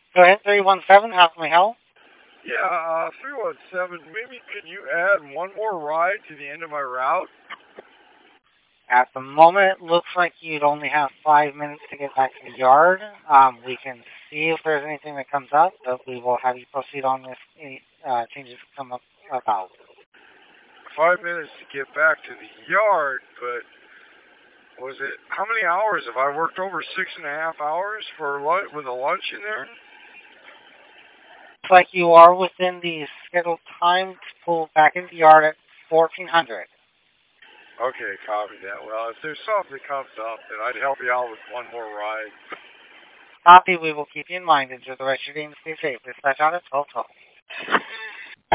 Go ahead, 317, how can we help? Yeah, 317, maybe can you add one more ride to the end of my route? At the moment, it looks like you'd only have 5 minutes to get back to the yard. We can see if there's anything that comes up, but we will have you proceed on if any changes come up about. 5 minutes to get back to the yard, but was it, how many hours? Have I worked over 6.5 hours for lunch, with a lunch in there? Looks like you are within the scheduled time to pull back into the yard at 1400. Okay, copy that. Well, if there's something that comes up, then I'd help you out with one more ride. Copy, we will keep you in mind. Enjoy the rest of your day and stay safe. Dispatch out at 1212.